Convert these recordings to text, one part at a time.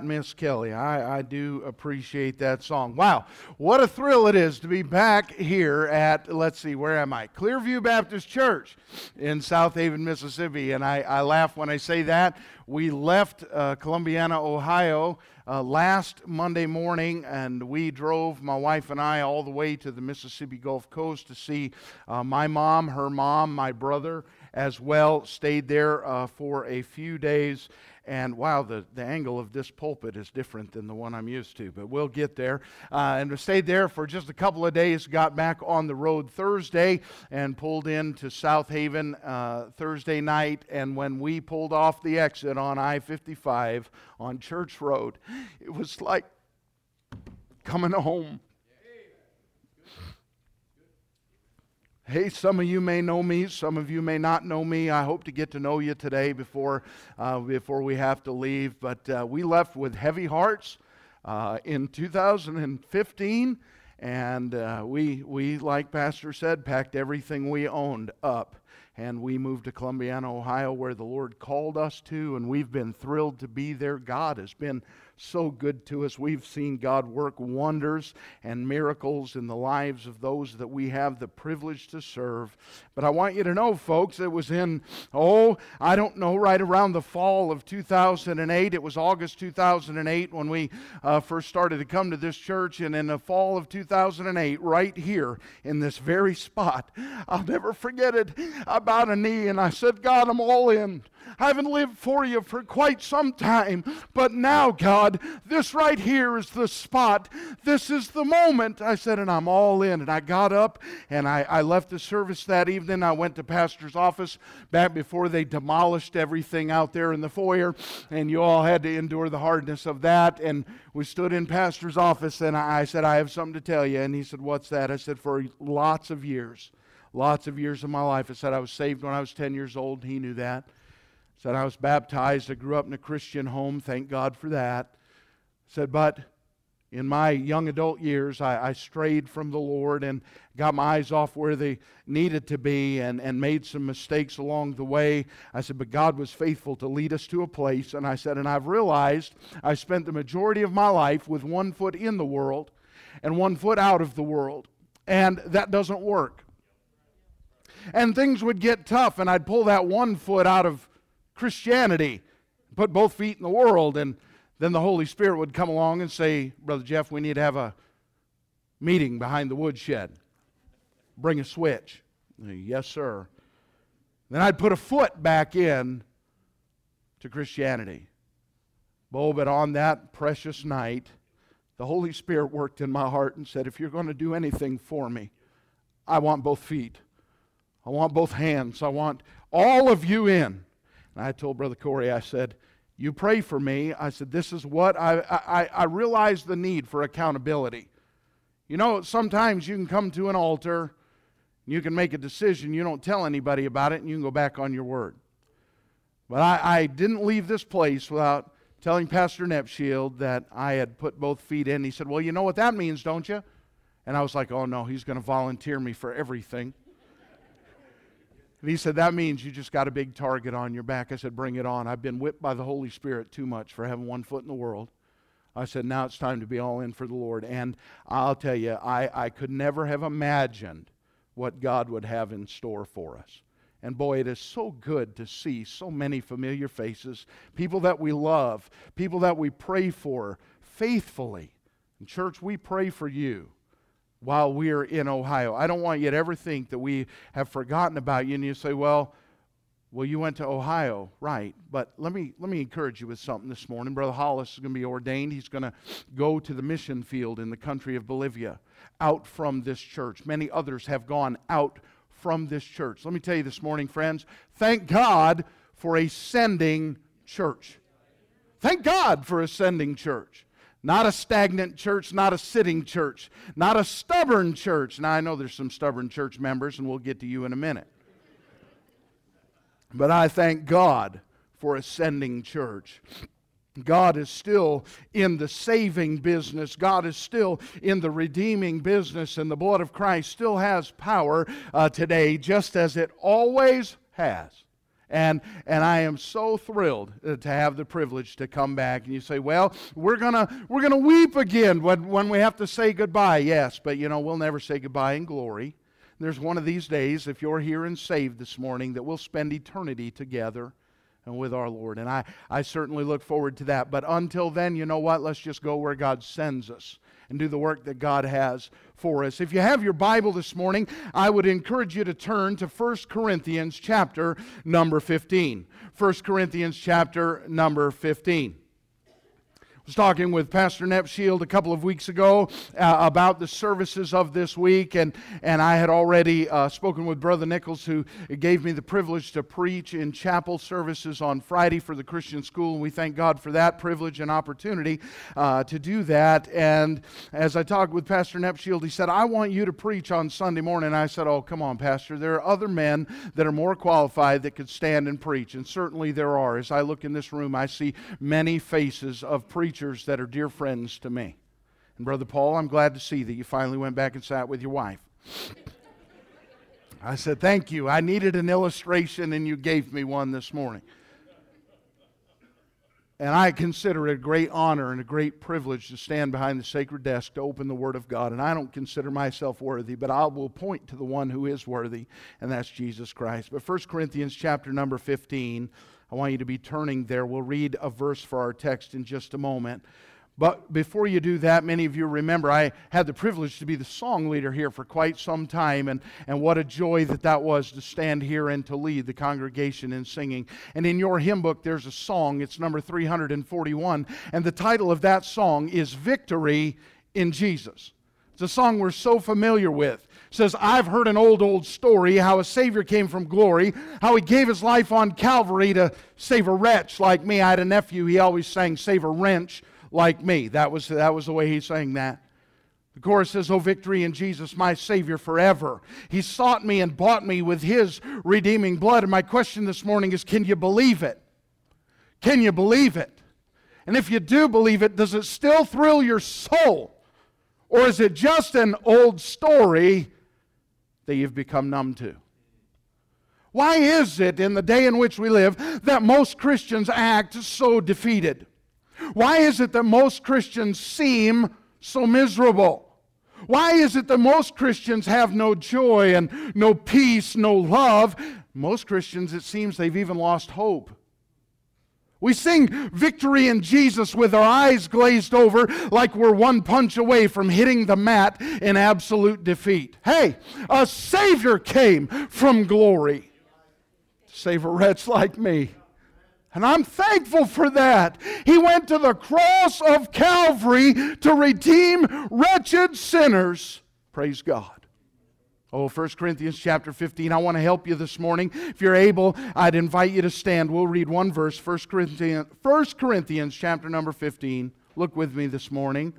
Miss Kelly. I do appreciate that song. Wow, what a thrill it is to be back here at, let's see, where am I? Clearview Baptist Church in South Haven, Mississippi. And I laugh when I say that. We left Columbiana, Ohio last Monday morning, and we drove, my wife and I, all the way to the Mississippi Gulf Coast to see my mom, her mom, my brother as well. Stayed there for a few days. And wow, the angle of this pulpit is different than the one I'm used to, but we'll get there. And we stayed there for just a couple of days, got back on the road Thursday, and pulled into South Haven Thursday night. And when we pulled off the exit on I-55 on Church Road, it was like coming home. Hey, some of you may know me, some of you may not know me. I hope to get to know you today before we have to leave. But we left with heavy hearts in 2015, and we, like Pastor said, packed everything we owned up. And we moved to Columbiana, Ohio, where the Lord called us to, and we've been thrilled to be there. God has been so good to us. We've seen God work wonders and miracles in the lives of those that we have the privilege to serve. But I want you to know, folks, it was in, I don't know, right around the fall of 2008. It was August 2008 when we first started to come to this church. And in the fall of 2008, right here in this very spot, I'll never forget it, I bowed a knee and I said, God, I'm all in. I haven't lived for you for quite some time, but now, God, this right here is the spot. This is the moment. I said, and I'm all in. And I got up and I left the service that evening. I went to Pastor's office back before they demolished everything out there in the foyer, and you all had to endure the hardness of that. And we stood in Pastor's office, and I said, I have something to tell you. And he said, what's that? I said, for lots of years of my life. I said, I was saved when I was 10 years old. He knew that. Said I was baptized. I grew up in a Christian home. Thank God for that. Said, but in my young adult years, I strayed from the Lord and got my eyes off where they needed to be and made some mistakes along the way. I said, but God was faithful to lead us to a place. And I said, and I've realized I spent the majority of my life with one foot in the world and one foot out of the world. And that doesn't work. And things would get tough, and I'd pull that one foot out of Christianity, put both feet in the world, and then the Holy Spirit would come along and say, Brother Jeff, we need to have a meeting behind the woodshed. Bring a switch. Yes, sir. Then I'd put a foot back in to Christianity. Oh, but on that precious night, the Holy Spirit worked in my heart and said, if you're going to do anything for me, I want both feet. I want both hands. I want all of you in. And I told Brother Corey, I said, you pray for me. I said, this is what I realize the need for accountability. You know, sometimes you can come to an altar, you can make a decision, you don't tell anybody about it, and you can go back on your word. But I didn't leave this place without telling Pastor Nepshield that I had put both feet in. He said, well, you know what that means, don't you? And I was like, oh no, he's going to volunteer me for everything. And he said, that means you just got a big target on your back. I said, bring it on. I've been whipped by the Holy Spirit too much for having one foot in the world. I said, now it's time to be all in for the Lord. And I'll tell you, I could never have imagined what God would have in store for us. And boy, it is so good to see so many familiar faces, people that we love, people that we pray for faithfully. And church, we pray for you while we're in Ohio. I don't want you to ever think that we have forgotten about you. And you say, well, you went to Ohio, right? But let me encourage you with something this morning. Brother Hollis is going to be ordained. He's going to go to the mission field in the country of Bolivia, out from this church. Many others have gone out from this church. Let me tell you this morning, friends, thank God for a sending church. Thank God for a sending church. Not a stagnant church, not a sitting church, not a stubborn church. Now, I know there's some stubborn church members, and we'll get to you in a minute. But I thank God for a sending church. God is still in the saving business. God is still in the redeeming business, and the blood of Christ still has power today, just as it always has. And I am so thrilled to have the privilege to come back. And you say, well, we're gonna weep again when we have to say goodbye. Yes, but we'll never say goodbye in glory. There's one of these days, if you're here and saved this morning, that we'll spend eternity together and with our Lord. And I certainly look forward to that. But until then, you know what? Let's just go where God sends us and do the work that God has for us. If you have your Bible this morning, I would encourage you to turn to 1 Corinthians chapter number 15. 1 Corinthians chapter number 15. I was talking with Pastor Nepshield a couple of weeks ago about the services of this week, and I had already spoken with Brother Nichols, who gave me the privilege to preach in chapel services on Friday for the Christian school, and we thank God for that privilege and opportunity to do that. And as I talked with Pastor Nepshield, he said, I want you to preach on Sunday morning. And I said, oh, come on, Pastor, there are other men that are more qualified that could stand and preach, and certainly there are. As I look in this room, I see many faces of preachers that are dear friends to me. And Brother Paul, I'm glad to see that you finally went back and sat with your wife. I said, thank you. I needed an illustration and you gave me one this morning. And I consider it a great honor and a great privilege to stand behind the sacred desk to open the Word of God. And I don't consider myself worthy, but I will point to the one who is worthy, and that's Jesus Christ. But 1 Corinthians chapter number 15, I want you to be turning there. We'll read a verse for our text in just a moment. But before you do that, many of you remember I had the privilege to be the song leader here for quite some time, and what a joy that was to stand here and to lead the congregation in singing. And in your hymn book, there's a song. It's number 341, and the title of that song is Victory in Jesus. It's a song we're so familiar with. It says, I've heard an old story, how a Savior came from glory, how He gave His life on Calvary to save a wretch like me. I had a nephew, he always sang, save a wrench like me. That was the way he sang that. The chorus says, oh, victory in Jesus, my Savior forever. He sought me and bought me with His redeeming blood. And my question this morning is, can you believe it? Can you believe it? And if you do believe it, does it still thrill your soul? Or is it just an old story that you've become numb to? Why is it in the day in which we live that most Christians act so defeated? Why is it that most Christians seem so miserable? Why is it that most Christians have no joy and no peace, no love? Most Christians, it seems they've even lost hope. We sing victory in Jesus with our eyes glazed over like we're one punch away from hitting the mat in absolute defeat. Hey, a Savior came from glory to save a wretch like me. And I'm thankful for that. He went to the cross of Calvary to redeem wretched sinners. Praise God. Oh, 1 Corinthians chapter 15, I want to help you this morning. If you're able, I'd invite you to stand. We'll read one verse, 1 Corinthians chapter number 15. Look with me this morning.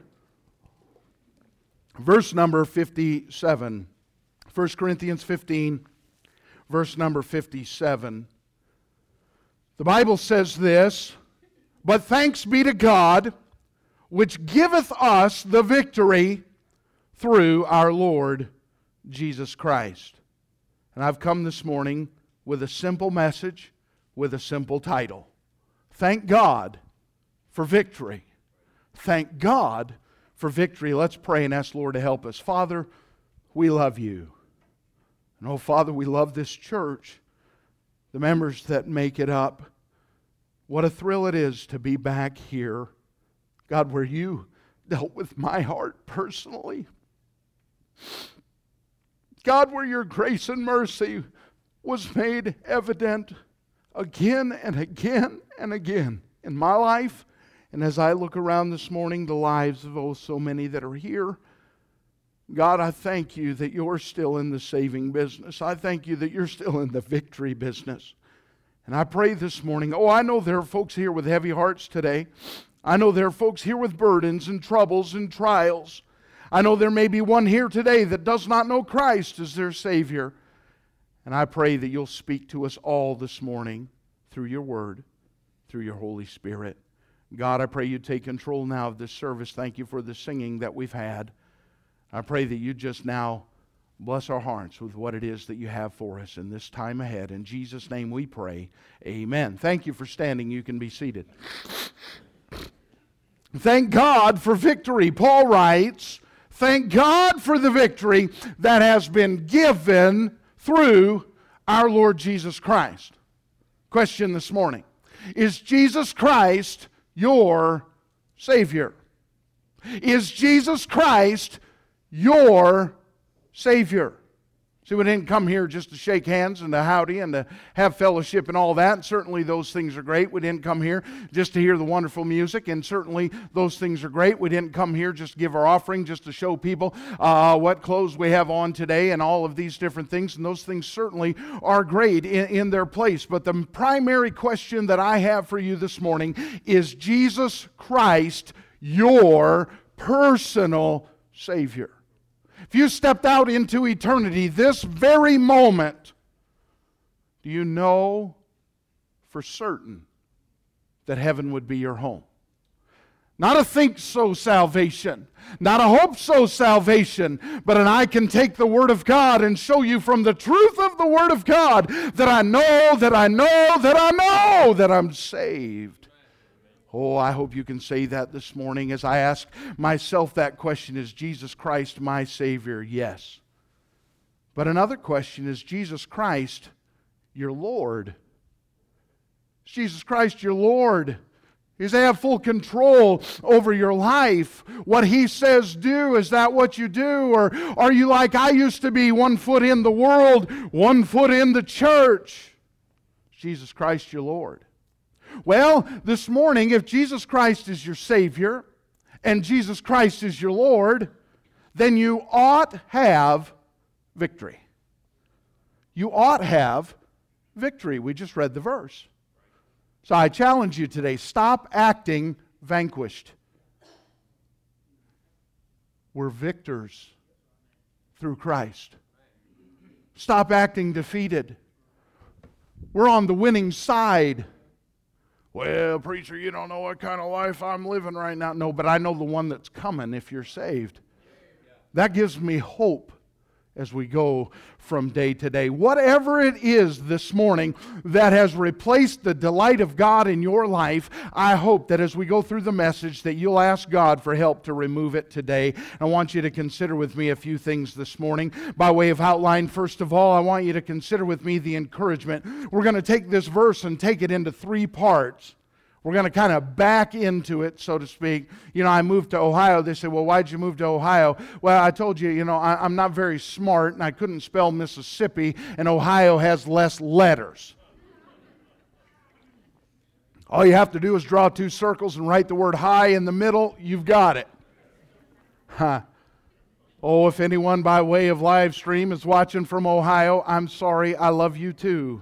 Verse number 57. 1 Corinthians 15, verse number 57. The Bible says this, but thanks be to God, which giveth us the victory through our Lord Jesus Christ. And I've come this morning with a simple message, with a simple title. Thank God for victory. Thank God for victory. Let's pray and ask the Lord to help us. Father, we love You. And oh, Father, we love this church, the members that make it up. What a thrill it is to be back here. God, where You dealt with my heart personally. God, where Your grace and mercy was made evident again and again and again in my life. And as I look around this morning, the lives of oh so many that are here, God, I thank You that You're still in the saving business. I thank You that You're still in the victory business. And I pray this morning, oh, I know there are folks here with heavy hearts today. I know there are folks here with burdens and troubles and trials. I know there may be one here today that does not know Christ as their Savior. And I pray that You'll speak to us all this morning through Your Word, through Your Holy Spirit. God, I pray You take control now of this service. Thank You for the singing that we've had. I pray that You just now Bless our hearts with what it is that you have for us in this time ahead. In Jesus' name we pray. Amen. Thank you for standing. You can be seated. Thank God for victory. Paul writes, thank God for the victory that has been given through our Lord Jesus Christ. Question this morning: is Jesus Christ your Savior? Is Jesus Christ your Savior? See, we didn't come here just to shake hands and to howdy and to have fellowship and all that. And certainly those things are great. We didn't come here just to hear the wonderful music, and certainly those things are great. We didn't come here just to give our offering, just to show people what clothes we have on today and all of these different things. And those things certainly are great in their place. But the primary question that I have for you this morning is Jesus Christ your personal Savior? If you stepped out into eternity this very moment, do you know for certain that heaven would be your home? Not a think-so salvation, not a hope-so salvation, but an I can take the Word of God and show you from the truth of the Word of God that I know, that I know, that I know that I'm saved. Oh, I hope you can say that this morning as I ask myself that question: is Jesus Christ my Savior? Yes. But another question: is Jesus Christ your Lord? Is Jesus Christ your Lord? Does He have full control over your life? What He says do, is that what you do? Or are you like I used to be, one foot in the world, one foot in the church? Is Jesus Christ your Lord? Well, this morning, if Jesus Christ is your Savior and Jesus Christ is your Lord, then you ought have victory. You ought have victory. We just read the verse. So I challenge you today, stop acting vanquished. We're victors through Christ. Stop acting defeated. We're on the winning side. Well, preacher, you don't know what kind of life I'm living right now. No, but I know the one that's coming if you're saved. That gives me hope as we go from day to day. Whatever it is this morning that has replaced the delight of God in your life, I hope that as we go through the message that you'll ask God for help to remove it today. I want you to consider with me a few things this morning. By way of outline, first of all, I want you to consider with me the encouragement. We're going to take this verse and take it into three parts. We're going to kind of back into it, so to speak. You know, I moved to Ohio. They say, well, why'd you move to Ohio? Well, I told you, I'm not very smart, and I couldn't spell Mississippi, and Ohio has less letters. All you have to do is draw two circles and write the word high in the middle. You've got it. Huh. Oh, if anyone by way of live stream is watching from Ohio, I'm sorry. I love you too.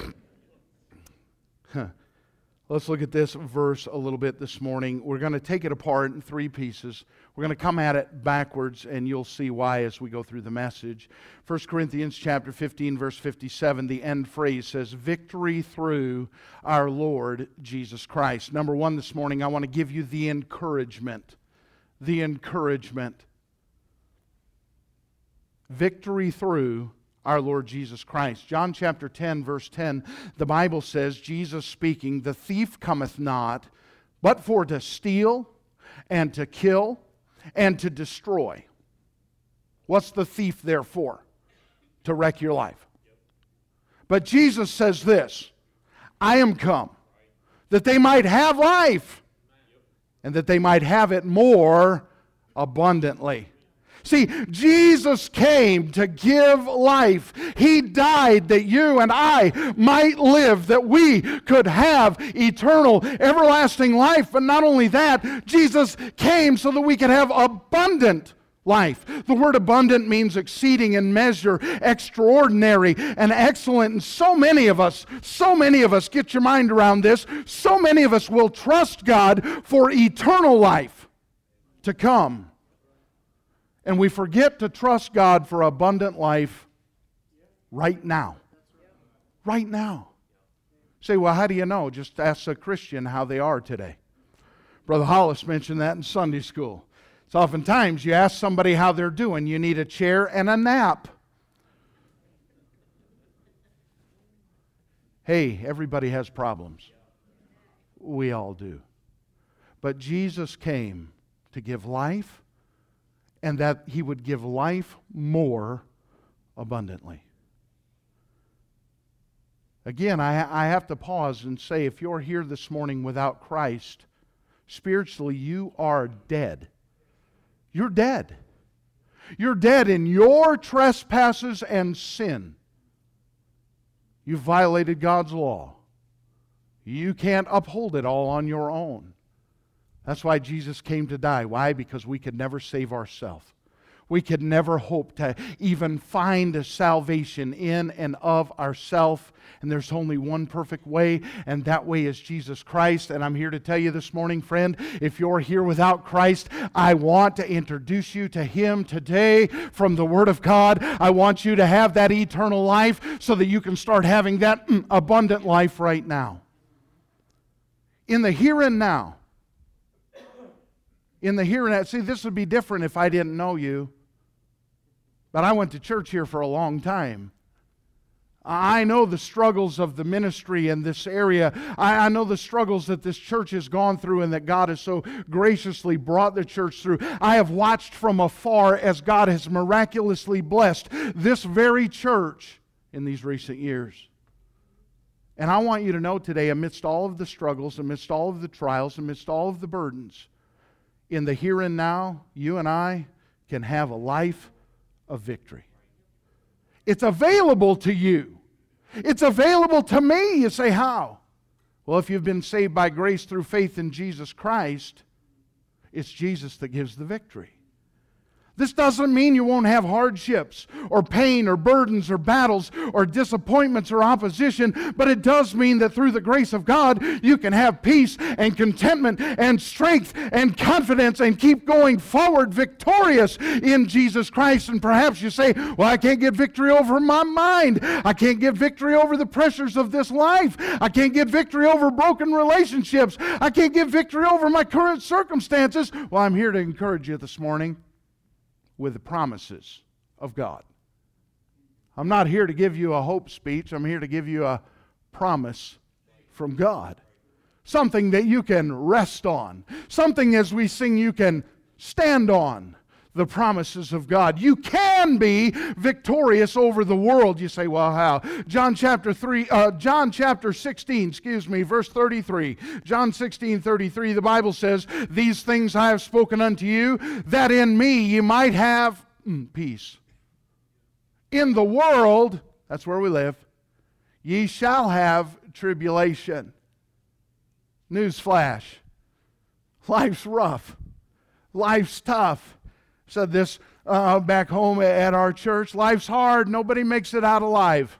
Let's look at this verse a little bit this morning. We're going to take it apart in three pieces. We're going to come at it backwards, and you'll see why as we go through the message. 1 Corinthians chapter 15, verse 57, the end phrase says, victory through our Lord Jesus Christ. Number one this morning, I want to give you the encouragement. The encouragement. Victory through our Lord Jesus Christ. John chapter 10, verse 10, the Bible says, Jesus speaking, the thief cometh not, but for to steal and to kill and to destroy. What's the thief there for? To wreck your life. But Jesus says this, I am come that they might have life and that they might have it more abundantly. See, Jesus came to give life. He died that you and I might live, that we could have eternal, everlasting life. But not only that, Jesus came so that we could have abundant life. The word abundant means exceeding in measure, extraordinary, and excellent. And so many of us, get your mind around this, so many of us will trust God for eternal life to come. And we forget to trust God for abundant life right now. Right now. Say, well, how do you know? Just ask a Christian how they are today. Brother Hollis mentioned that in Sunday school. It's oftentimes you ask somebody how they're doing. You need a chair and a nap. Hey, everybody has problems. We all do. But Jesus came to give life, and that He would give life more abundantly. Again, I have to pause and say, if you're here this morning without Christ, spiritually you are dead. You're dead. You're dead in your trespasses and sin. You've violated God's law. You can't uphold it all on your own. That's why Jesus came to die. Why? Because we could never save ourselves. We could never hope to even find a salvation in and of ourselves. And there's only one perfect way, and that way is Jesus Christ. And I'm here to tell you this morning, friend, if you're here without Christ, I want to introduce you to Him today from the Word of God. I want you to have that eternal life so that you can start having that abundant life right now. In the here and now. In the here and now. See, this would be different if I didn't know you. But I went to church here for a long time. I know the struggles of the ministry in this area. I know the struggles that this church has gone through and that God has so graciously brought the church through. I have watched from afar as God has miraculously blessed this very church in these recent years. And I want you to know today, amidst all of the struggles, amidst all of the trials, amidst all of the burdens, in the here and now, you and I can have a life of victory. It's available to you. It's available to me. You say, how? Well, if you've been saved by grace through faith in Jesus Christ, it's Jesus that gives the victory. This doesn't mean you won't have hardships or pain or burdens or battles or disappointments or opposition, but it does mean that through the grace of God, you can have peace and contentment and strength and confidence and keep going forward victorious in Jesus Christ. And perhaps you say, well, I can't get victory over my mind. I can't get victory over the pressures of this life. I can't get victory over broken relationships. I can't get victory over my current circumstances. Well, I'm here to encourage you this morning with the promises of God. I'm not here to give you a hope speech. I'm here to give you a promise from God. Something that you can rest on. Something, as we sing, you can stand on. The promises of God. You can be victorious over the world. You say, well, how? John chapter 16, verse 33. John 16:33, the Bible says, these things I have spoken unto you, that in me ye might have peace. In the world, that's where we live, ye shall have tribulation. Newsflash. Life's rough. Life's tough. Said this back home at our church. Life's hard. Nobody makes it out alive.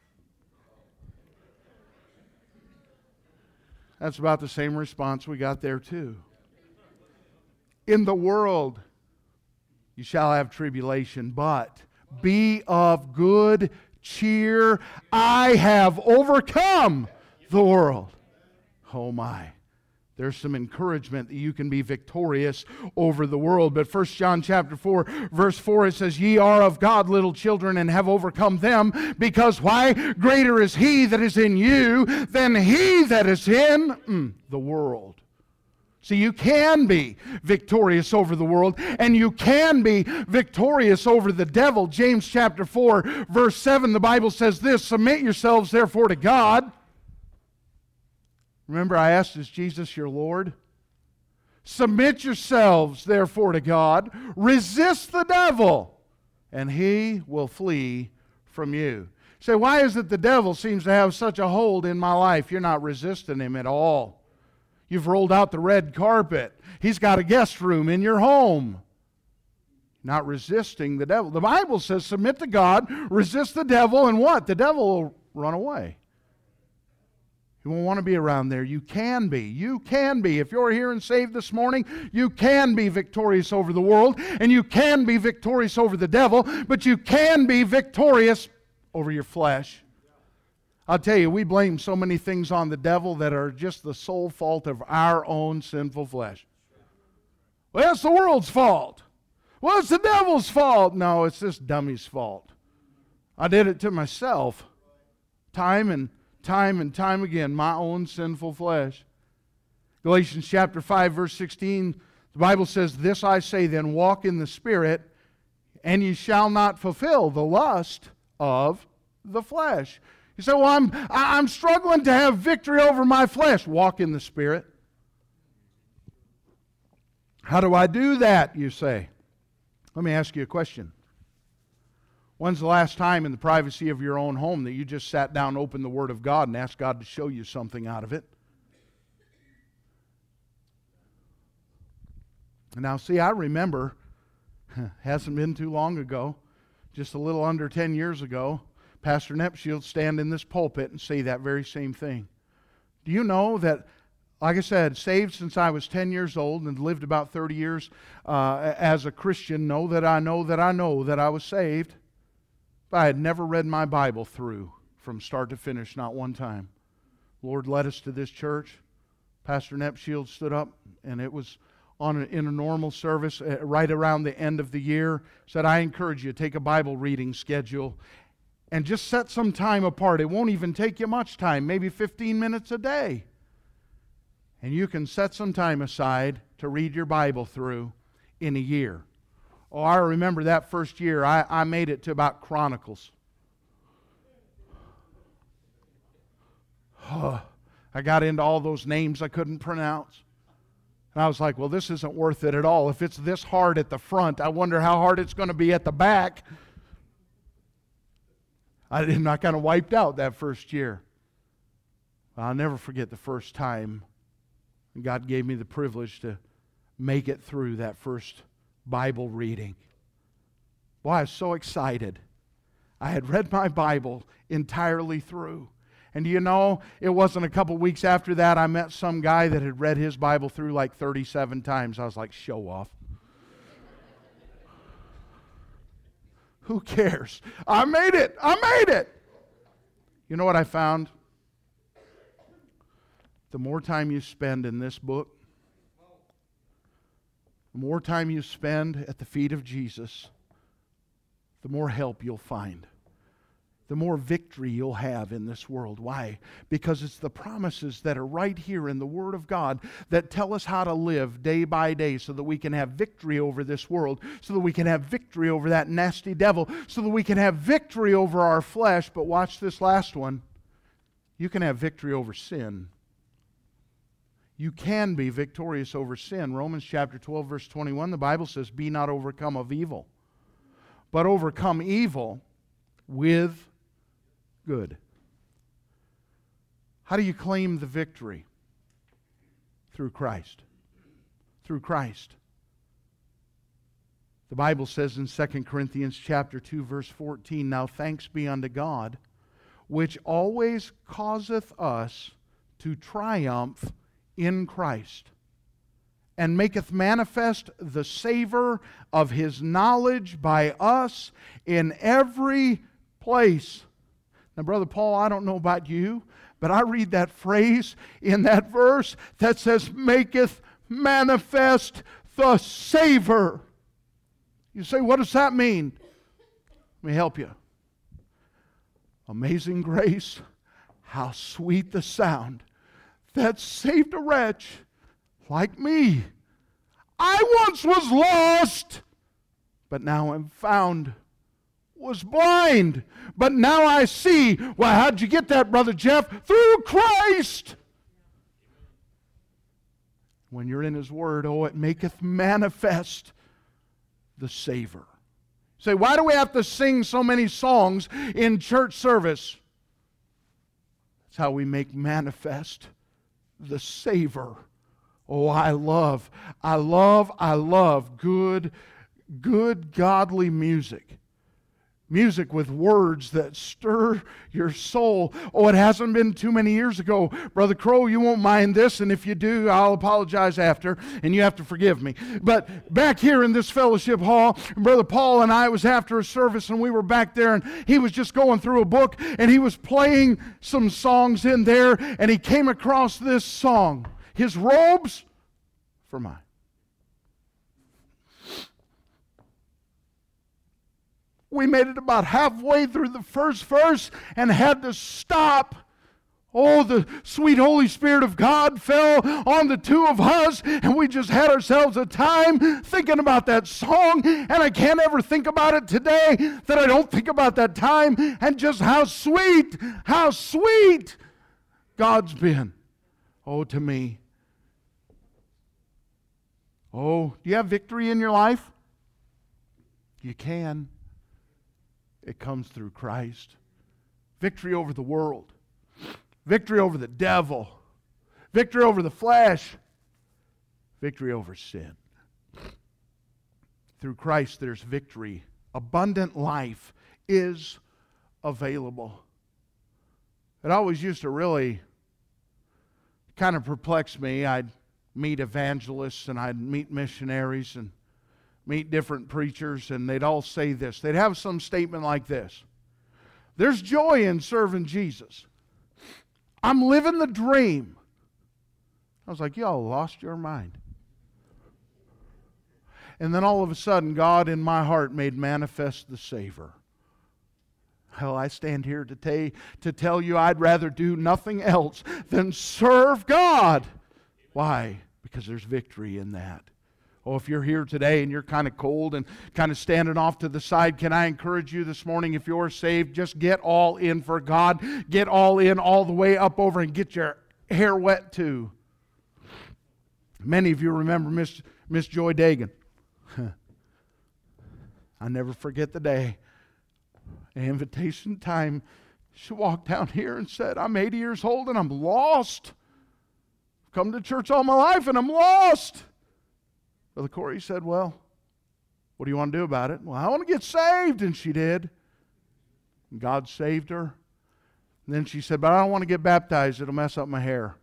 That's about the same response we got there too. In the world you shall have tribulation, but be of good cheer. I have overcome the world. Oh my. There's some encouragement that you can be victorious over the world. But 1 John chapter 4, verse 4, it says, ye are of God, little children, and have overcome them, because why? Greater is He that is in you than he that is in the world. See, you can be victorious over the world, and you can be victorious over the devil. James chapter 4, verse 7, the Bible says this, submit yourselves therefore to God. Remember, I asked, is Jesus your Lord? Submit yourselves, therefore, to God. Resist the devil, and he will flee from you. You say, why is it the devil seems to have such a hold in my life? You're not resisting him at all. You've rolled out the red carpet. He's got a guest room in your home. Not resisting the devil. The Bible says, submit to God, resist the devil, and what? The devil will run away. You won't want to be around there. You can be. You can be. If you're here and saved this morning, you can be victorious over the world, and you can be victorious over the devil, but you can be victorious over your flesh. I'll tell you, we blame so many things on the devil that are just the sole fault of our own sinful flesh. Well, it's the world's fault. Well, it's the devil's fault. No, it's this dummy's fault. I did it to myself time and time and time again, my own sinful flesh. Galatians chapter 5, verse 16, the Bible says, "This I say then, walk in the Spirit, and ye shall not fulfill the lust of the flesh." You say, "Well, I'm struggling to have victory over my flesh." Walk in the Spirit. How do I do that, you say? Let me ask you a question. When's the last time in the privacy of your own home that you just sat down, opened the Word of God, and asked God to show you something out of it? Now, see, I remember, hasn't been too long ago, just a little under 10 years ago, Pastor Nepshield stand in this pulpit and say that very same thing. Do you know that, like I said, saved since I was 10 years old and lived about 30 years as a Christian, know that I was saved. But I had never read my Bible through from start to finish, not one time. Lord led us to this church. Pastor Nepshield stood up, and it was in a normal service right around the end of the year. Said, "I encourage you to take a Bible reading schedule and just set some time apart. It won't even take you much time, maybe 15 minutes a day. And you can set some time aside to read your Bible through in a year." Oh, I remember that first year, I made it to about Chronicles. I got into all those names I couldn't pronounce. And I was like, well, this isn't worth it at all. If it's this hard at the front, I wonder how hard it's going to be at the back. I kind of wiped out that first year. I'll never forget the first time God gave me the privilege to make it through that first Bible reading. Boy, I was so excited. I had read my Bible entirely through. And do you know, it wasn't a couple weeks after that I met some guy that had read his Bible through like 37 times. I was like, show off. Who cares? I made it. I made it. You know what I found? The more time you spend in this book, the more time you spend at the feet of Jesus, the more help you'll find. The more victory you'll have in this world. Why? Because it's the promises that are right here in the Word of God that tell us how to live day by day so that we can have victory over this world, so that we can have victory over that nasty devil, so that we can have victory over our flesh. But watch this last one. You can have victory over sin. You can be victorious over sin. Romans chapter 12, verse 21, the Bible says, "Be not overcome of evil, but overcome evil with good." How do you claim the victory? Through Christ. Through Christ. The Bible says in 2 Corinthians chapter 2, verse 14, "Now thanks be unto God, which always causeth us to triumph in Christ, and maketh manifest the savor of His knowledge by us in every place." Now, Brother Paul, I don't know about you, but I read that phrase in that verse that says, "maketh manifest the savor." You say, what does that mean? Let me help you. Amazing grace, how sweet the sound that saved a wretch like me. I once was lost, but now am found. Was blind, but now I see. Well, how'd you get that, Brother Jeff? Through Christ. When you're in His Word, oh, it maketh manifest the savor. Say, why do we have to sing so many songs in church service? That's how we make manifest the savor. Oh, I love good godly music. Music with words that stir your soul. Oh, it hasn't been too many years ago. Brother Crow, you won't mind this, and if you do, I'll apologize after, and you have to forgive me. But back here in this fellowship hall, Brother Paul and I was after a service, and we were back there, and he was just going through a book, and he was playing some songs in there, and he came across this song, "His Robes for Mine." We made it about halfway through the first verse and had to stop. Oh, the sweet Holy Spirit of God fell on the two of us, and we just had ourselves a time thinking about that song, and I can't ever think about it today that I don't think about that time and just how sweet God's been. Oh, to me. Oh, do you have victory in your life? You can. It comes through Christ. Victory over the world. Victory over the devil. Victory over the flesh. Victory over sin. Through Christ there's victory. Abundant life is available. It always used to really kind of perplex me. I'd meet evangelists and I'd meet missionaries and meet different preachers, and they'd all say this. They'd have some statement like this. There's joy in serving Jesus. I'm living the dream. I was like, y'all lost your mind. And then all of a sudden, God in my heart made manifest the Savior. Hell, I stand here to tell you I'd rather do nothing else than serve God. Why? Because there's victory in that. Oh, if you're here today and you're kind of cold and kind of standing off to the side, can I encourage you this morning, if you're saved, just get all in for God. Get all in all the way up over and get your hair wet too. Many of you remember Miss Joy Dagan. I never forget the day. Invitation time. She walked down here and said, I'm 80 years old and I'm lost. I've come to church all my life and I'm lost. Brother Corey said, well, what do you want to do about it? Well, I want to get saved. And she did. And God saved her. And then she said, but I don't want to get baptized. It'll mess up my hair.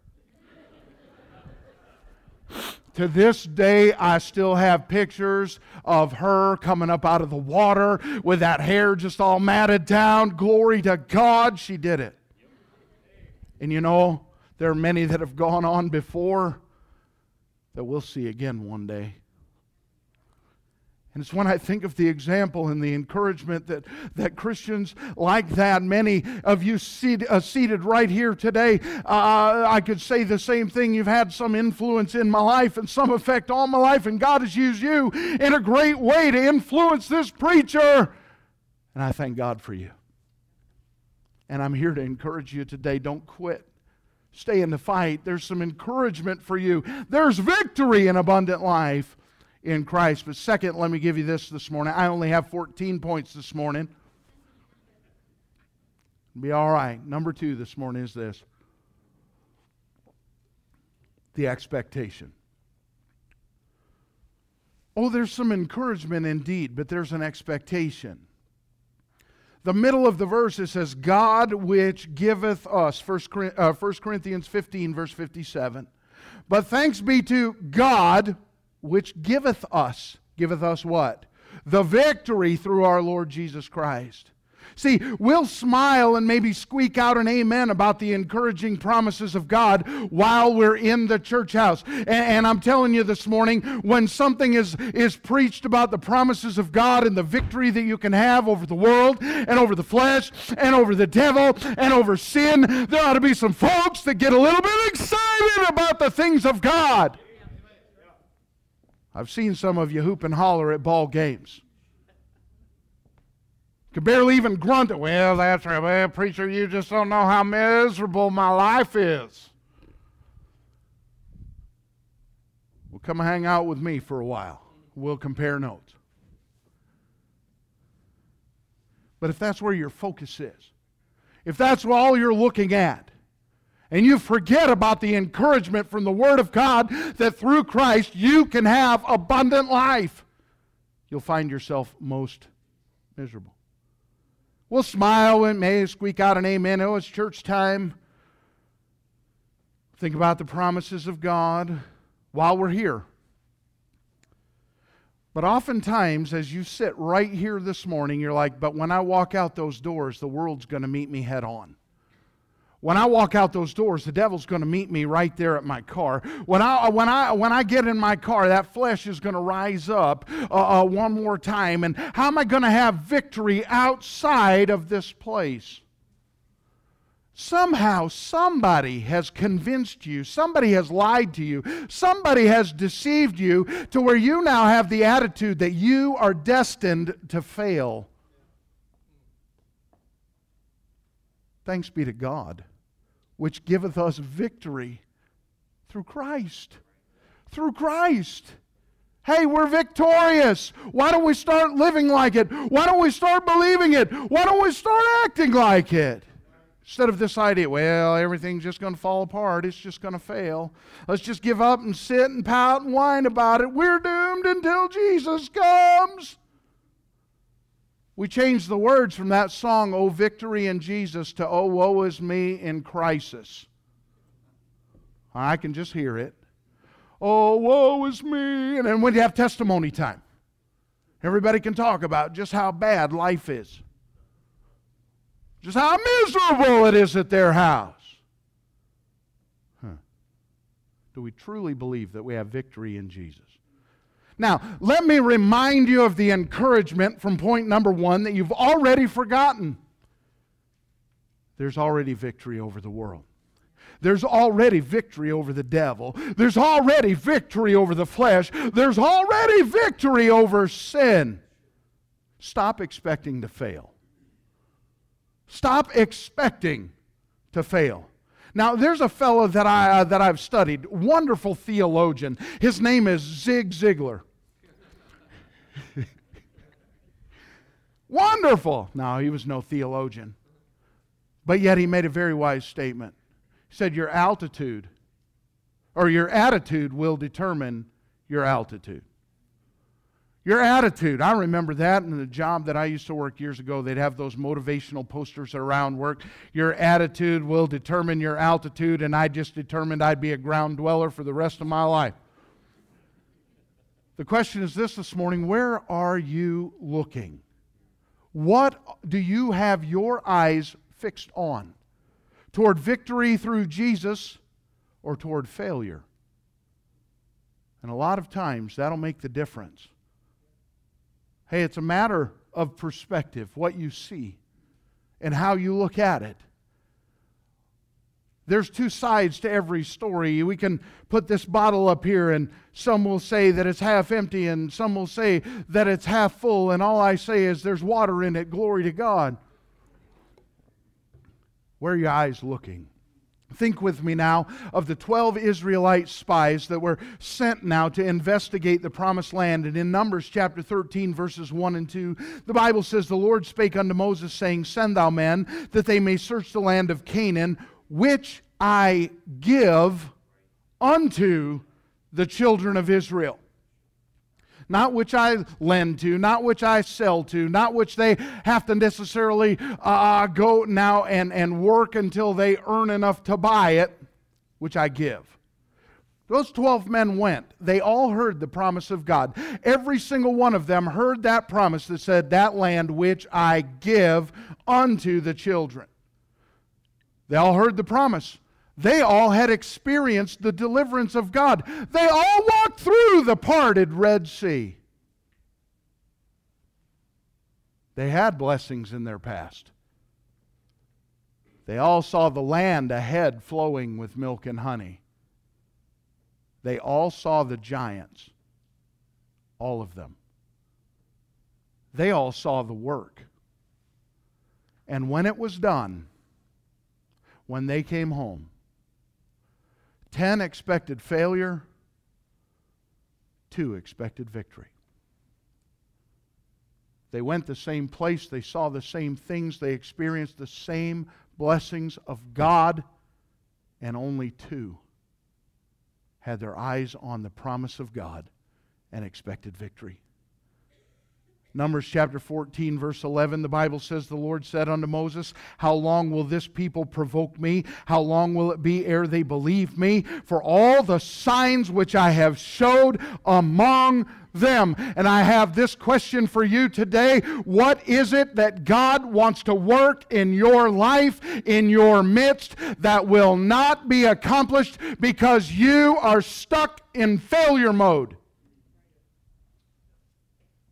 To this day, I still have pictures of her coming up out of the water with that hair just all matted down. Glory to God, she did it. And you know, there are many that have gone on before that we'll see again one day. And it's when I think of the example and the encouragement that Christians like that, many of you seated right here today, I could say the same thing. You've had some influence in my life and some effect on my life, and God has used you in a great way to influence this preacher. And I thank God for you. And I'm here to encourage you today. Don't quit. Stay in the fight. There's some encouragement for you. There's victory in abundant life in Christ. But second, let me give you this morning. I only have 14 points this morning. It'll be all right. Number 2 this morning is this. The expectation. Oh, there's some encouragement indeed, but there's an expectation. The middle of the verse, it says, God which giveth us, 1 Corinthians 15, verse 57. But thanks be to God which giveth us what? The victory through our Lord Jesus Christ. See, we'll smile and maybe squeak out an amen about the encouraging promises of God while we're in the church house. And I'm telling you this morning, when something is preached about the promises of God and the victory that you can have over the world and over the flesh and over the devil and over sin, there ought to be some folks that get a little bit excited about the things of God. I've seen some of you hoop and holler at ball games. Could barely even grunt it. Well, that's right. Well, preacher, you just don't know how miserable my life is. Well, come hang out with me for a while. We'll compare notes. But if that's where your focus is, if that's all you're looking at, and you forget about the encouragement from the Word of God that through Christ you can have abundant life, you'll find yourself most miserable. We'll smile and may squeak out an amen. Oh, it's church time. Think about the promises of God while we're here. But oftentimes, as you sit right here this morning, you're like, but when I walk out those doors, the world's going to meet me head on. When I walk out those doors, the devil's going to meet me right there at my car. When I get in my car, that flesh is going to rise up one more time. And how am I going to have victory outside of this place? Somehow, somebody has convinced you, somebody has lied to you, somebody has deceived you to where you now have the attitude that you are destined to fail. Thanks be to God, which giveth us victory through Christ. Through Christ. Hey, we're victorious. Why don't we start living like it? Why don't we start believing it? Why don't we start acting like it? Instead of this idea, well, everything's just going to fall apart. It's just going to fail. Let's just give up and sit and pout and whine about it. We're doomed until Jesus comes. We changed the words from that song, "Oh, Victory in Jesus," to "Oh, woe is me in crisis." I can just hear it. Oh, woe is me. And then when you have testimony time, everybody can talk about just how bad life is. Just how miserable it is at their house. Do we truly believe that we have victory in Jesus? Now, let me remind you of the encouragement from point number 1 that you've already forgotten. There's already victory over the world. There's already victory over the devil. There's already victory over the flesh. There's already victory over sin. Stop expecting to fail. Stop expecting to fail. Now, there's a fellow that I've studied, wonderful theologian. His name is Zig Ziglar. Wonderful. No, he was no theologian. But yet he made a very wise statement. He said, your altitude or your attitude will determine your altitude. Your attitude. I remember that in the job that I used to work years ago. They'd have those motivational posters around work. Your attitude will determine your altitude, and I just determined I'd be a ground dweller for the rest of my life. The question is this morning, where are you looking? What do you have your eyes fixed on? Toward victory through Jesus or toward failure? And a lot of times that'll make the difference. Hey, it's a matter of perspective, what you see and how you look at it. There's two sides to every story. We can put this bottle up here and some will say that it's half empty and some will say that it's half full, and all I say is there's water in it. Glory to God. Where are your eyes looking? Think with me now of the 12 Israelite spies that were sent now to investigate the promised land. And in Numbers chapter 13, verses 1 and 2, the Bible says, the Lord spake unto Moses, saying, send thou men, that they may search the land of Canaan, which I give unto the children of Israel. Not which I lend to, not which I sell to, not which they have to necessarily go now and work until they earn enough to buy it, which I give. Those 12 men went. They all heard the promise of God. Every single one of them heard that promise that said, that land which I give unto the children. They all heard the promise. They all had experienced the deliverance of God. They all walked through the parted Red Sea. They had blessings in their past. They all saw the land ahead flowing with milk and honey. They all saw the giants. All of them. They all saw the work. And when it was done, when they came home, 10 expected failure, 2 expected victory. They went the same place, they saw the same things, they experienced the same blessings of God, and only 2 had their eyes on the promise of God and expected victory. Numbers chapter 14, verse 11, the Bible says, the Lord said unto Moses, how long will this people provoke me? How long will it be ere they believe me? For all the signs which I have showed among them. And I have this question for you today. What is it that God wants to work in your life, in your midst, that will not be accomplished because you are stuck in failure mode?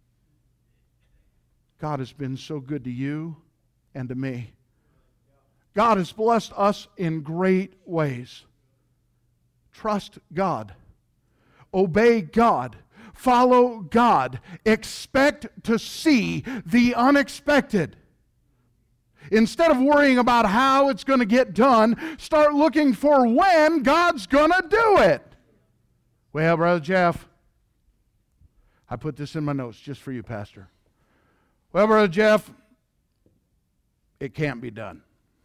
God has been so good to you and to me. God has blessed us in great ways. Trust God. Obey God. Follow God. Expect to see the unexpected. Instead of worrying about how it's going to get done, start looking for when God's going to do it. Well, Brother Jeff, I put this in my notes just for you, Pastor. Well, Brother Jeff, it can't be done.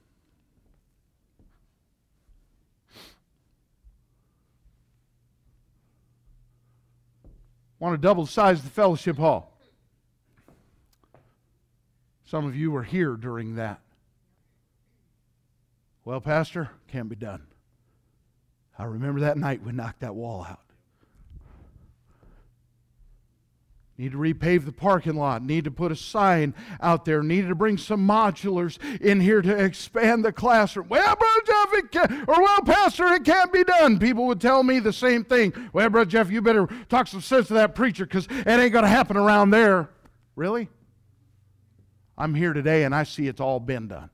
Want to double size the fellowship hall. Some of you were here during that. Well, Pastor, can't be done. I remember that night we knocked that wall out. Need to repave the parking lot. Need to put a sign out there. Needed to bring some modulars in here to expand the classroom. Well, Brother Jeff, it can't, or well, Pastor, it can't be done. People would tell me the same thing. Well, Brother Jeff, you better talk some sense to that preacher because it ain't going to happen around there. Really? I'm here today and I see it's all been done.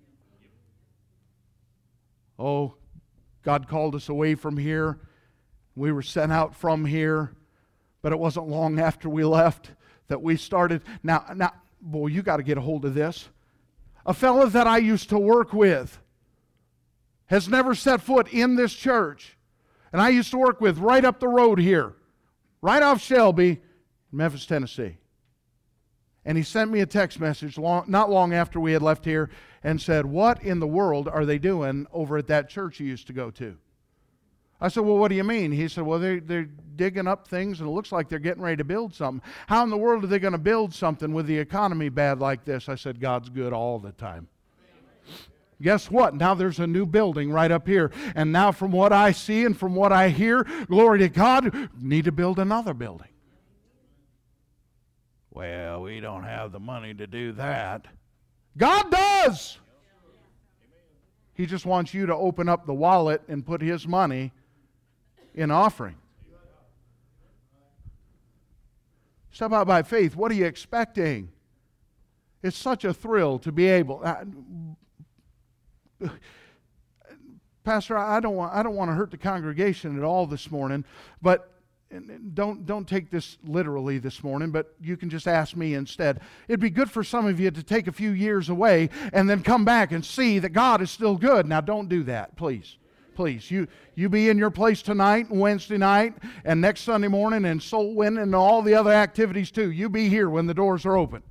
Oh, God called us away from here. We were sent out from here. But it wasn't long after we left that we started. Now, boy, you got to get a hold of this. A fellow that I used to work with has never set foot in this church. And I used to work with right up the road here, right off Shelby, Memphis, Tennessee. And he sent me a text message not long after we had left here and said, "What in the world are they doing over at that church you used to go to?" I said, "Well, what do you mean?" He said, "Well, they're digging up things and it looks like they're getting ready to build something." How in the world are they going to build something with the economy bad like this? I said, "God's good all the time." Guess what? Now there's a new building right up here. And now from what I see and from what I hear, glory to God, need to build another building. Well, we don't have the money to do that. God does. He just wants you to open up the wallet and put His money in offering. Step out by faith. What are you expecting? It's such a thrill to be able. Pastor, I don't want to hurt the congregation at all this morning, but don't take this literally this morning, but you can just ask me instead. It'd be good for some of you to take a few years away and then come back and see that God is still good. Now, don't do that, please. Please, you be in your place tonight and Wednesday night and next Sunday morning and soul winning and all the other activities too. You be here when the doors are open.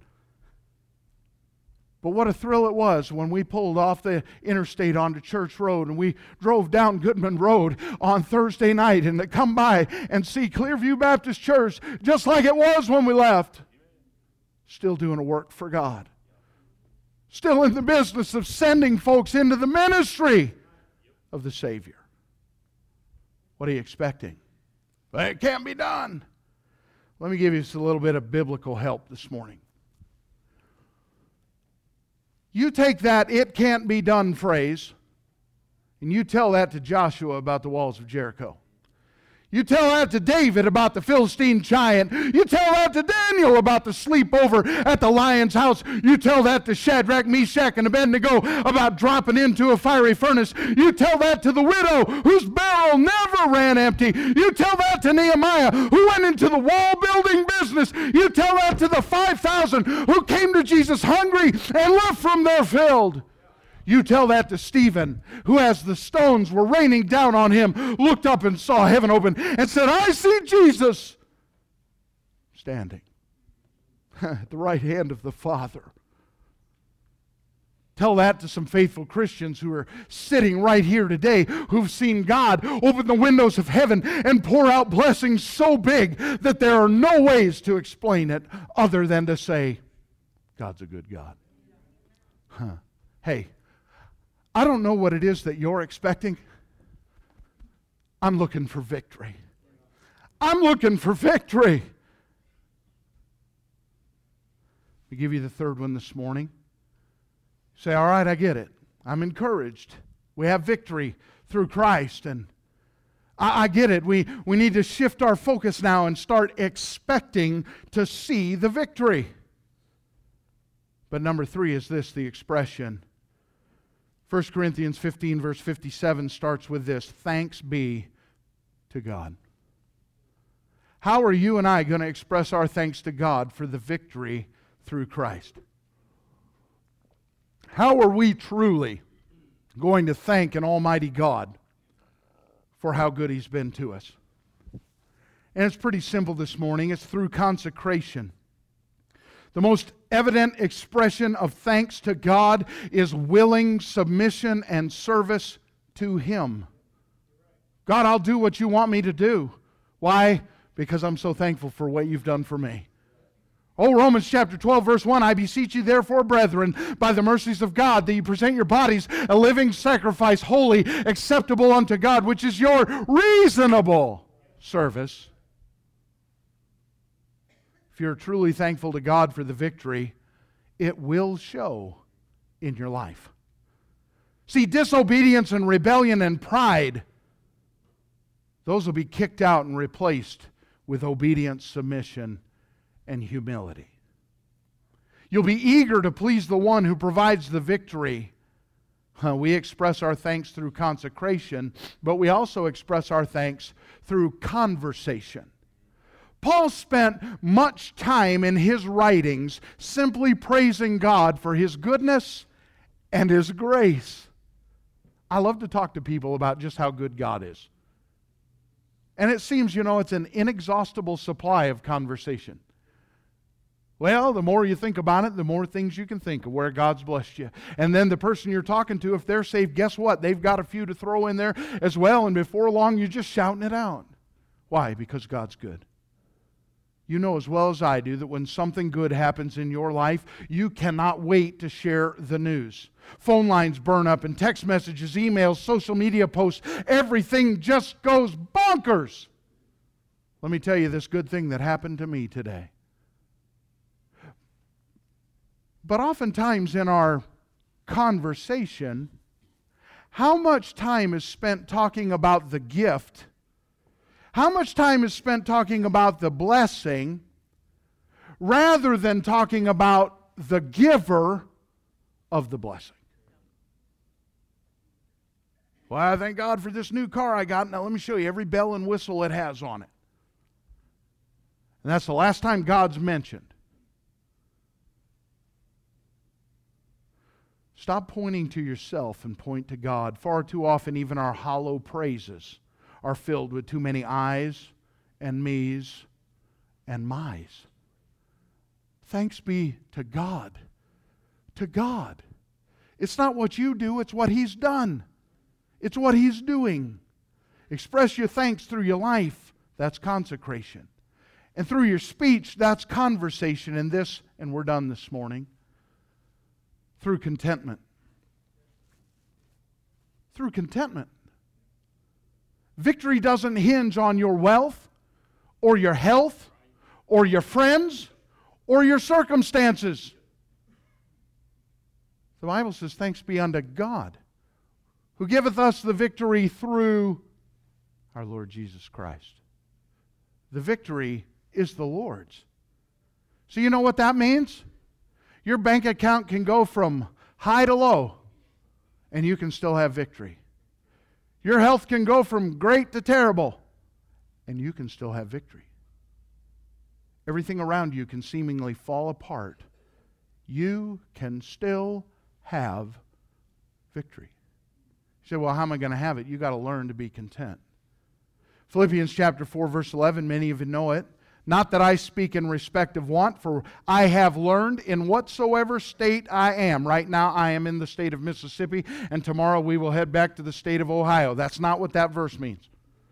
But what a thrill it was when we pulled off the interstate onto Church Road and we drove down Goodman Road on Thursday night and to come by and see Clearview Baptist Church just like it was when we left. Still doing a work for God. Still in the business of sending folks into the ministry of the Savior. What are you expecting? Well, it can't be done. Let me give you just a little bit of biblical help this morning. You take that "it can't be done" phrase and you tell that to Joshua about the walls of Jericho. You tell that to David about the Philistine giant. You tell that to Daniel about the sleepover at the lion's house. You tell that to Shadrach, Meshach, and Abednego about dropping into a fiery furnace. You tell that to the widow whose barrel never ran empty. You tell that to Nehemiah who went into the wall building business. You tell that to the 5,000 who came to Jesus hungry and left from there filled. You tell that to Stephen, who as the stones were raining down on him, looked up and saw heaven open and said, "I see Jesus standing at the right hand of the Father." Tell that to some faithful Christians who are sitting right here today, who've seen God open the windows of heaven and pour out blessings so big that there are no ways to explain it other than to say, God's a good God. Hey, I don't know what it is that you're expecting. I'm looking for victory. I'm looking for victory. We give you the third one this morning. Say, all right, I get it. I'm encouraged. We have victory through Christ. And I get it. We need to shift our focus now and start expecting to see the victory. But number three is this, the expression, 1 Corinthians 15 verse 57 starts with this: thanks be to God. How are you and I going to express our thanks to God for the victory through Christ? How are we truly going to thank an almighty God for how good He's been to us? And it's pretty simple this morning. It's through consecration. The most evident expression of thanks to God is willing submission and service to Him. God, I'll do what you want me to do. Why? Because I'm so thankful for what you've done for me. Oh, Romans chapter 12, verse 1, I beseech you therefore, brethren, by the mercies of God, that you present your bodies a living sacrifice, holy, acceptable unto God, which is your reasonable service. If you're truly thankful to God for the victory, it will show in your life. See, disobedience and rebellion and pride, those will be kicked out and replaced with obedience, submission, and humility. You'll be eager to please the one who provides the victory. We express our thanks through consecration, but we also express our thanks through conversation. Paul spent much time in his writings simply praising God for His goodness and His grace. I love to talk to people about just how good God is. And it seems, it's an inexhaustible supply of conversation. Well, the more you think about it, the more things you can think of where God's blessed you. And then the person you're talking to, if they're saved, guess what? They've got a few to throw in there as well, and before long you're just shouting it out. Why? Because God's good. You know as well as I do that when something good happens in your life, you cannot wait to share the news. Phone lines burn up and text messages, emails, social media posts, everything just goes bonkers. Let me tell you this good thing that happened to me today. But oftentimes in our conversation, how much time is spent talking about the gift? How much time is spent talking about the blessing rather than talking about the giver of the blessing? Well, I thank God for this new car I got. Now let me show you every bell and whistle it has on it. And that's the last time God's mentioned. Stop pointing to yourself and point to God. Far too often, even our hollow praises are filled with too many I's and me's and my's. Thanks be to God. To God. It's not what you do, it's what He's done. It's what He's doing. Express your thanks through your life. That's consecration. And through your speech, that's conversation. And we're done this morning, through contentment. Through contentment. Victory doesn't hinge on your wealth or your health or your friends or your circumstances. The Bible says, thanks be unto God, who giveth us the victory through our Lord Jesus Christ. The victory is the Lord's. So you know what that means? Your bank account can go from high to low, and you can still have victory. Your health can go from great to terrible, and you can still have victory. Everything around you can seemingly fall apart. You can still have victory. You say, well, how am I going to have it? You've got to learn to be content. Philippians chapter 4, verse 11, many of you know it. Not that I speak in respect of want, for I have learned in whatsoever state I am. Right now I am in the state of Mississippi, and tomorrow we will head back to the state of Ohio. That's not what that verse means.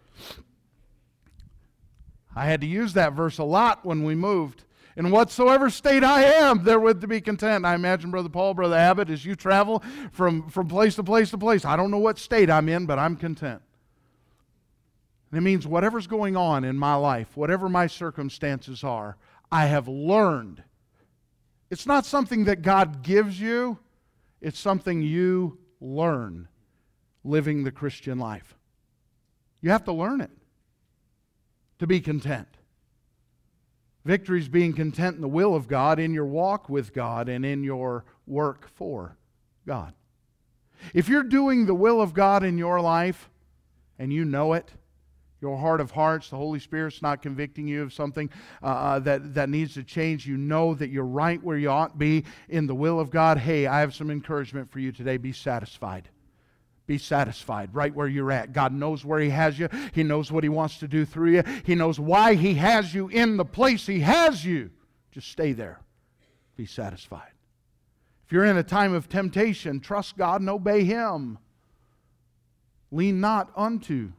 I had to use that verse a lot when we moved. In whatsoever state I am, therewith to be content. I imagine Brother Paul, Brother Abbott, as you travel from place to place to place, I don't know what state I'm in, but I'm content. And it means whatever's going on in my life, whatever my circumstances are, I have learned. It's not something that God gives you. It's something you learn living the Christian life. You have to learn it to be content. Victory is being content in the will of God, in your walk with God, and in your work for God. If you're doing the will of God in your life, and you know it, your heart of hearts, the Holy Spirit's not convicting you of something that needs to change. You know that you're right where you ought to be in the will of God. Hey, I have some encouragement for you today. Be satisfied. Be satisfied right where you're at. God knows where He has you. He knows what He wants to do through you. He knows why He has you in the place He has you. Just stay there. Be satisfied. If you're in a time of temptation, trust God and obey Him. Lean not unto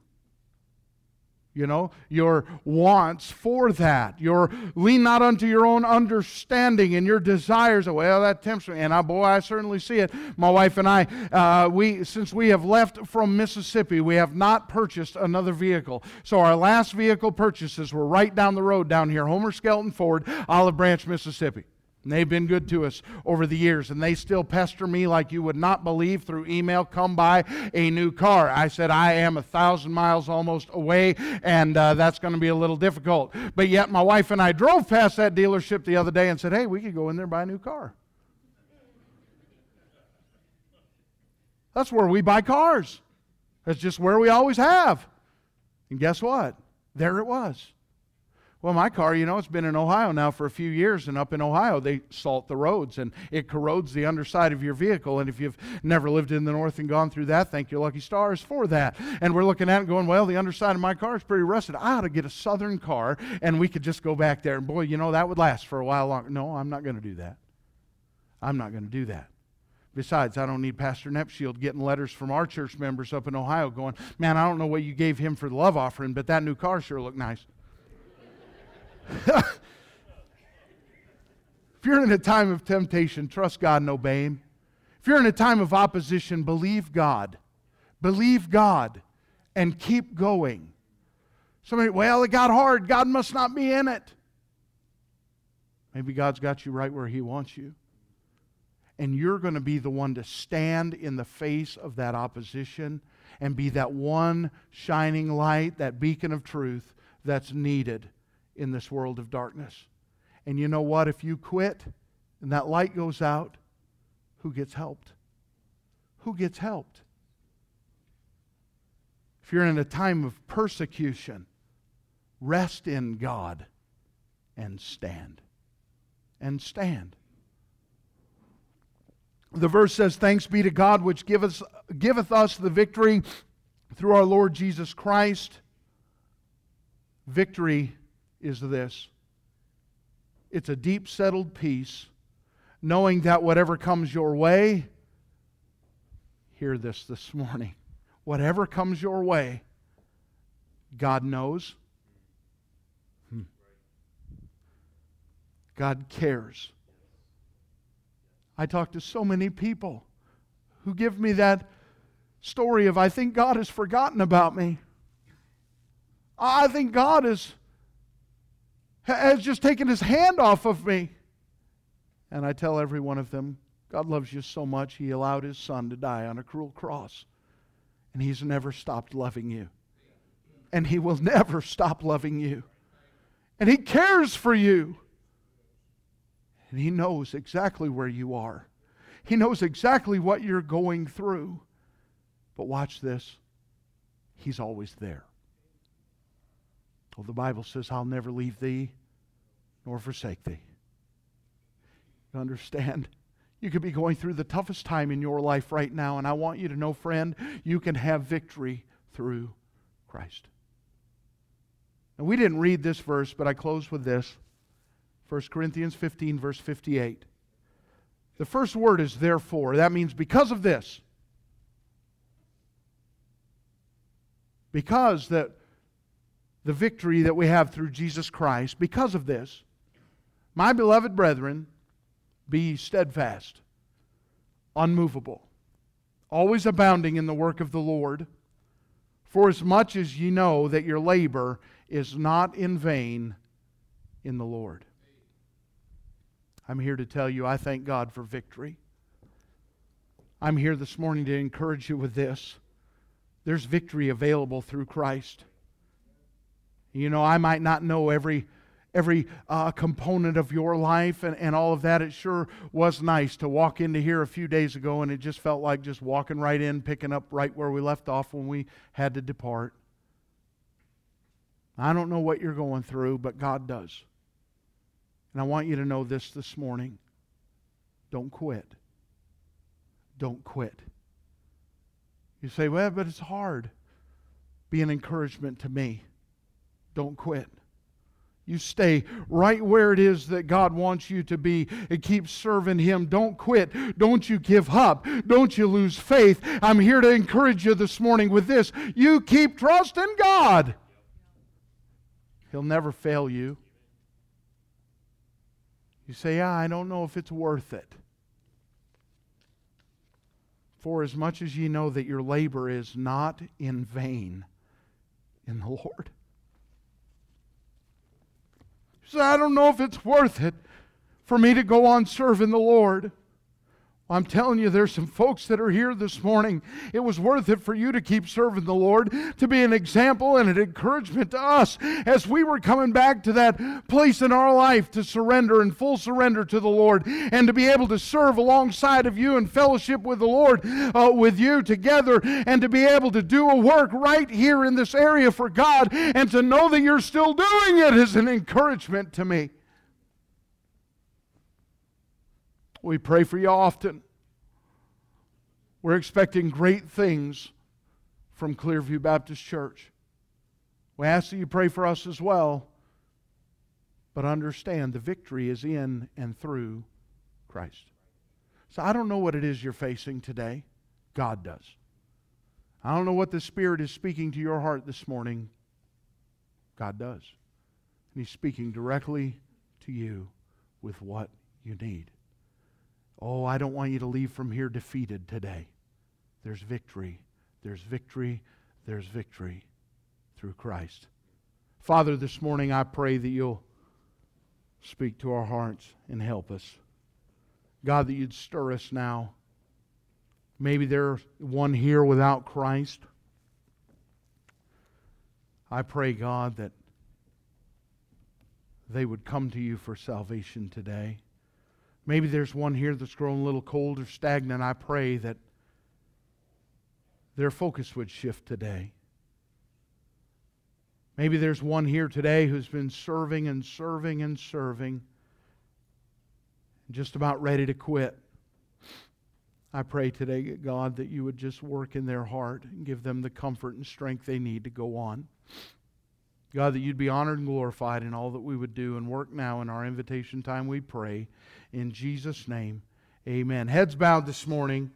your wants for that. Lean not unto your own understanding and your desires. Well, that tempts me. And I certainly see it. My wife and I, since we have left from Mississippi, we have not purchased another vehicle. So our last vehicle purchases were right down the road down here, Homer Skelton Ford, Olive Branch, Mississippi. And they've been good to us over the years, and they still pester me like you would not believe through email, come buy a new car. I said, I am 1,000 miles almost away, and that's going to be a little difficult. But yet my wife and I drove past that dealership the other day and said, hey, we could go in there and buy a new car. That's where we buy cars. That's just where we always have. And guess what? There it was. Well, my car, it's been in Ohio now for a few years, and up in Ohio, they salt the roads, and it corrodes the underside of your vehicle. And if you've never lived in the north and gone through that, thank your lucky stars for that. And we're looking at it going, well, the underside of my car is pretty rusted. I ought to get a southern car, and we could just go back there. And boy, that would last for a while longer. No, I'm not going to do that. I'm not going to do that. Besides, I don't need Pastor Nepshield getting letters from our church members up in Ohio going, man, I don't know what you gave him for the love offering, but that new car sure looked nice. If you're in a time of temptation, trust God and obey Him. If you're in a time of opposition, believe God. Believe God and keep going. Somebody, well, it got hard. God must not be in it. Maybe God's got you right where He wants you. And you're going to be the one to stand in the face of that opposition and be that one shining light, that beacon of truth that's needed in this world of darkness. And you know what? If you quit and that light goes out, who gets helped? Who gets helped? If you're in a time of persecution, rest in God and stand. And stand. The verse says, thanks be to God which giveth us the victory through our Lord Jesus Christ. Victory is this. It's a deep settled peace, knowing that whatever comes your way, hear this morning, whatever comes your way, God knows. God cares. I talk to so many people who give me that story of, I think God has forgotten about me. I think God has just taken His hand off of me. And I tell every one of them, God loves you so much, He allowed His Son to die on a cruel cross. And He's never stopped loving you. And He will never stop loving you. And He cares for you. And He knows exactly where you are. He knows exactly what you're going through. But watch this. He's always there. Well, the Bible says, I'll never leave thee nor forsake thee. You understand? You could be going through the toughest time in your life right now, and I want you to know, friend, you can have victory through Christ. And we didn't read this verse, but I close with this. 1 Corinthians 15, verse 58. The first word is therefore. That means because of this. Because the victory that we have through Jesus Christ, because of this, my beloved brethren, be steadfast, unmovable, always abounding in the work of the Lord, for as much as ye know that your labor is not in vain in the Lord. I'm here to tell you, I thank God for victory. I'm here this morning to encourage you with this. There's victory available through Christ. I might not know every every component of your life and all of that. It sure was nice to walk into here a few days ago, and it just felt like just walking right in, picking up right where we left off when we had to depart. I don't know what you're going through, but God does. And I want you to know this morning. Don't quit. Don't quit. You say, well, but it's hard. Be an encouragement to me. Don't quit. You stay right where it is that God wants you to be and keep serving Him. Don't quit. Don't you give up. Don't you lose faith. I'm here to encourage you this morning with this. You keep trusting God. He'll never fail you. You say, yeah, I don't know if it's worth it. For as much as ye know that your labor is not in vain in the Lord. You say, I don't know if it's worth it for me to go on serving the Lord. I'm telling you, there's some folks that are here this morning. It was worth it for you to keep serving the Lord, to be an example and an encouragement to us as we were coming back to that place in our life to surrender in full surrender to the Lord and to be able to serve alongside of you and fellowship with the Lord, with you together, and to be able to do a work right here in this area for God and to know that you're still doing it is an encouragement to me. We pray for you often. We're expecting great things from Clearview Baptist Church. We ask that you pray for us as well, but understand the victory is in and through Christ. So I don't know what it is you're facing today. God does. I don't know what the Spirit is speaking to your heart this morning. God does. And He's speaking directly to you with what you need. Oh, I don't want you to leave from here defeated today. There's victory. There's victory. There's victory through Christ. Father, this morning I pray that you'll speak to our hearts and help us. God, that you'd stir us now. Maybe there's one here without Christ. I pray, God, that they would come to you for salvation today. Maybe there's one here that's grown a little cold or stagnant. I pray that their focus would shift today. Maybe there's one here today who's been serving and serving and serving, just about ready to quit. I pray today, God, that you would just work in their heart and give them the comfort and strength they need to go on. God, that you'd be honored and glorified in all that we would do and work now in our invitation time, we pray. In Jesus' name, amen. Heads bowed this morning.